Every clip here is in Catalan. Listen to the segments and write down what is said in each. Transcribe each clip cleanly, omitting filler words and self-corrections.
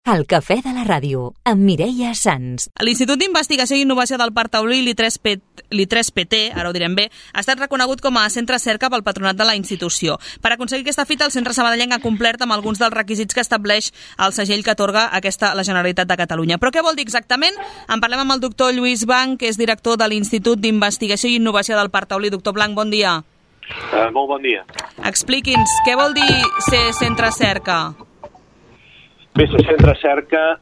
El cafè de la ràdio, amb Mireia Sans. L'Institut d'Investigació i Innovació del Parc Taulí, l'I3PT, ara ho direm bé, ha estat reconegut com a centre cerca pel patronat de la institució. Per aconseguir aquesta fita, el centre sabadellenc ha complert amb alguns dels requisits que estableix el segell que atorga la Generalitat de Catalunya. Però què vol dir exactament? En parlem amb el doctor Lluís Blanc, que és director de l'Institut d'Investigació i Innovació del Parc Taulí. Doctor Blanc, bon dia. Molt bon dia. Expliqui'ns, què vol dir ser centre cerca? Bé, ser centre cerca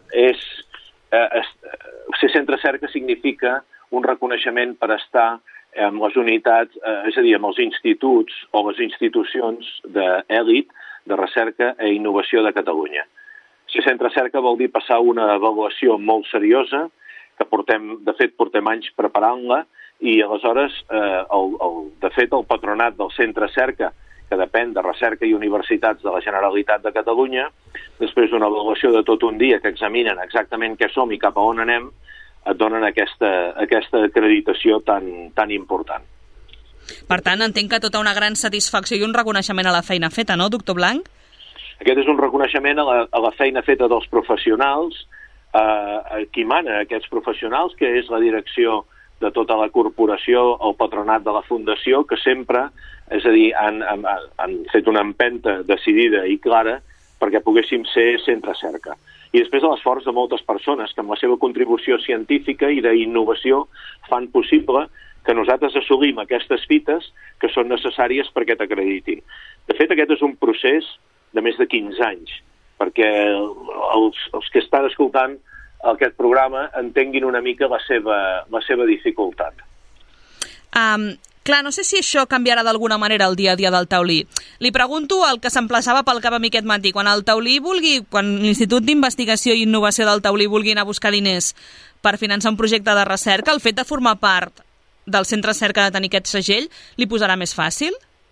ser centre cerca significa un reconeixement per estar amb les unitats, és a dir, amb els instituts o les institucions d'èlit de recerca i innovació de Catalunya. Ser centre cerca vol dir passar una avaluació molt seriosa, que de fet portem anys preparant-la, i aleshores, de fet, el patronat del centre cerca, que depèn de Recerca i Universitats de la Generalitat de Catalunya, després d'una avaluació de tot un dia que examinen exactament què som i cap a on anem, et donen aquesta acreditació tan important. Per tant, entenc que tota una gran satisfacció i un reconeixement a la feina feta, no, doctor Blanc? Aquest és un reconeixement a la feina feta dels professionals, a qui mana aquests professionals, que és la direcció de tota la corporació, el patronat de la fundació, que sempre, és a dir, han fet una empenta decidida i clara perquè poguéssim ser centre cerca. I després de l'esforç de moltes persones que amb la seva contribució científica i d'innovació fan possible que nosaltres assolim aquestes fites que són necessàries perquè t'acreditin. De fet, aquest és un procés de més de 15 anys, perquè els que estan escoltant aquest programa entenguin una mica la seva dificultat. Clar, no sé si això canviarà d'alguna manera el dia a dia del Taulí. Li pregunto el que s'emplaçava pel cap a mi aquest matí. Quan l'Institut d'Investigació i Innovació del Taulí vulgui anar a buscar diners per finançar un projecte de recerca, el fet de formar part del centre cerca de tenir aquest segell li posarà més fàcil?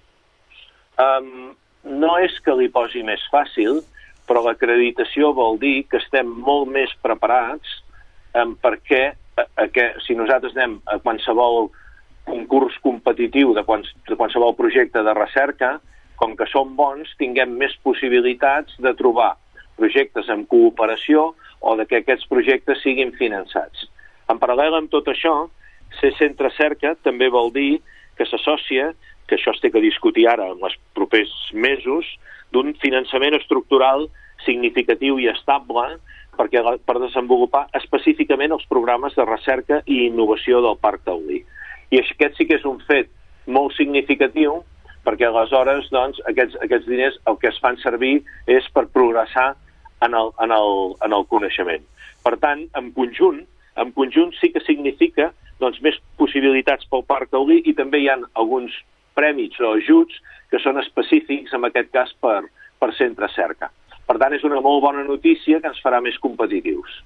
No és que li posi més fàcil, però l'acreditació vol dir que estem molt més preparats perquè si nosaltres anem a qualsevol concurs competitiu de qualsevol projecte de recerca, com que som bons, tinguem més possibilitats de trobar projectes en cooperació o de que aquests projectes siguin finançats. En paral·lel amb tot això, ser centre cerca també vol dir que s'associa, que això es té que discutir ara en els propers mesos, d'un finançament estructural significatiu i estable per desenvolupar específicament els programes de recerca i innovació del Parc Taulí. I aquest sí que és un fet molt significatiu, perquè aleshores aquests diners el que es fan servir és per progressar en el coneixement. Per tant, en conjunt sí que significa més possibilitats pel Parc Taulí i també hi ha alguns prèmits o ajuts que són específics, en aquest cas, per centre cerca. Per tant, és una molt bona notícia que ens farà més competitius.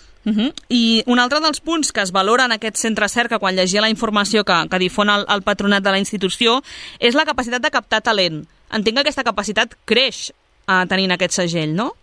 I un altre dels punts que es valora en aquest centre cerca quan llegia la informació que difon el patronat de la institució és la capacitat de captar talent. Entenc que aquesta capacitat creix tenint aquest segell, no?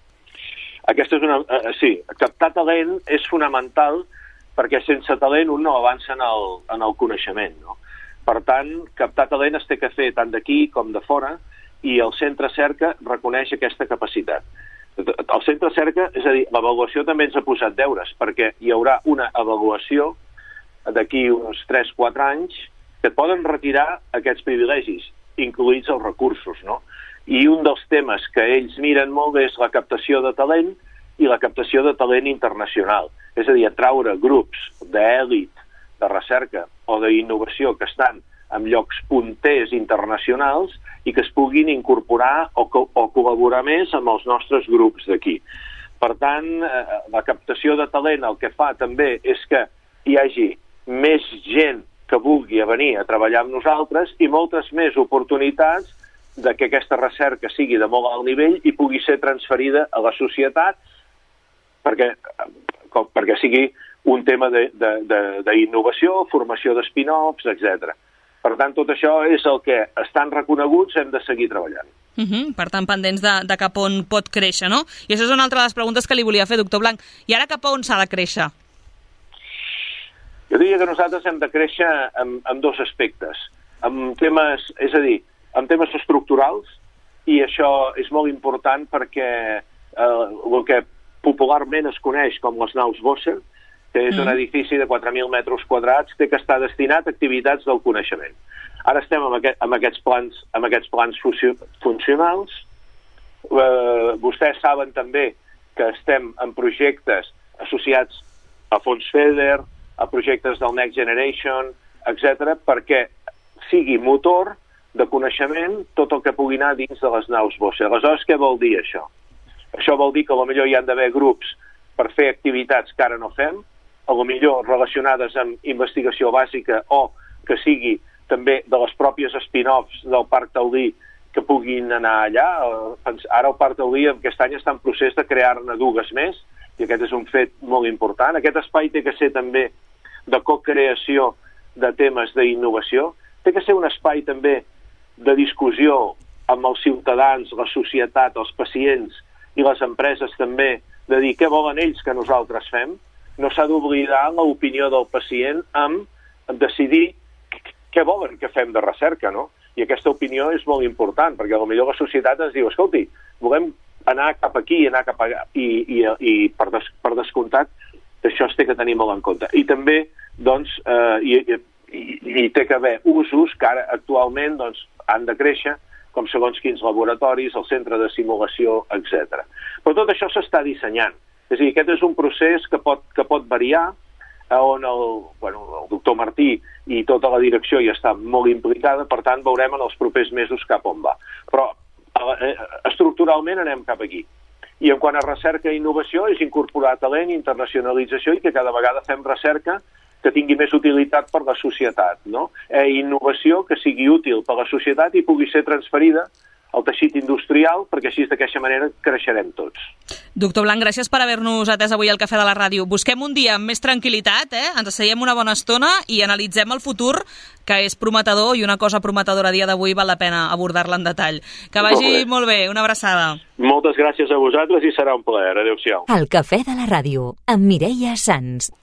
Sí, captar talent és fonamental perquè sense talent un no avança en el coneixement, no? Per tant, captar talent es té que fer tant d'aquí com de fora i el centre cerca reconeix aquesta capacitat. El centre cerca, és a dir, l'avaluació també ens ha posat deures, perquè hi haurà una avaluació d'aquí uns 3-4 anys que et poden retirar aquests privilegis, incluïts els recursos, no? I un dels temes que ells miren molt és la captació de talent i la captació de talent internacional. És a dir, atraure grups d'èlit de recerca o d'innovació que estan en llocs punters internacionals i que es puguin incorporar o col·laborar més amb els nostres grups d'aquí. Per tant, la captació de talent el que fa també és que hi hagi més gent que vulgui venir a treballar amb nosaltres i moltes més oportunitats de que aquesta recerca sigui de molt alt nivell i pugui ser transferida a la societat perquè sigui un tema d'innovació, formació de spin-offs, etc. Per tant, tot això és el que estan reconeguts, hem de seguir treballant. Per tant, pendents de cap on pot créixer, no? I això és una altra de les preguntes que li volia fer, doctor Blanc. I ara cap a on s'ha de créixer? Jo diria que nosaltres hem de créixer en dos aspectes. En temes, és a dir, en temes estructurals, i això és molt important perquè el que popularment es coneix com les naus Bosser, que és un edifici de 4.000 metres quadrats, té que estar destinat a activitats del coneixement. Ara estem amb aquests plans funcionals. Vostès saben també que estem en projectes associats a fons FEDER, a projectes del Next Generation, etc., perquè sigui motor de coneixement tot el que pugui anar dins de les naus Bosser. Aleshores, què vol dir això? Això vol dir que potser hi han d'haver grups per fer activitats que ara no fem, potser relacionades amb investigació bàsica o que sigui també de les pròpies spin-offs del Parc Taulí que puguin anar allà. Ara el Parc Taulí aquest any està en procés de crear-ne dues més, i aquest és un fet molt important. Aquest espai té que ser també de co-creació de temes d'innovació, té que ser un espai també de discussió amb els ciutadans, la societat, els pacients i les empreses també, de dir què volen ells que nosaltres fem. No s'ha d'oblidar l'opinió del pacient amb decidir què volen que fem de recerca, no? I aquesta opinió és molt important, perquè potser la societat ens diu, escolti, volem anar cap aquí, anar cap allà, i per descomptat, això es té que tenir molt en compte. I també, doncs, hi té que haver usos que ara actualment doncs, han de créixer, com segons quins laboratoris, el centre de simulació, etc. Però tot això s'està dissenyant. És a dir, aquest és un procés que pot variar, on el doctor Martí i tota la direcció hi està molt implicada, per tant veurem en els propers mesos cap on va. Però estructuralment anem cap aquí. I en quant a recerca i innovació és incorporar talent, internacionalització i que cada vegada fem recerca que tingui més utilitat per la societat, no? Innovació que sigui útil per la societat i pugui ser transferida al teixit industrial, perquè així d'aquesta manera creixerem tots. Doctor Blanch, gràcies per haver-nos atès avui al Cafè de la Ràdio. Busquem un dia amb més tranquil·litat, ens asseiem una bona estona i analitzem el futur, que és prometedor, i una cosa prometedora a dia d'avui val la pena abordar-la en detall. Que vagi molt bé, una abraçada. Moltes gràcies a vosaltres i serà un plaer. Adéu-siau. El Cafè de la Ràdio, amb Mireia Sans.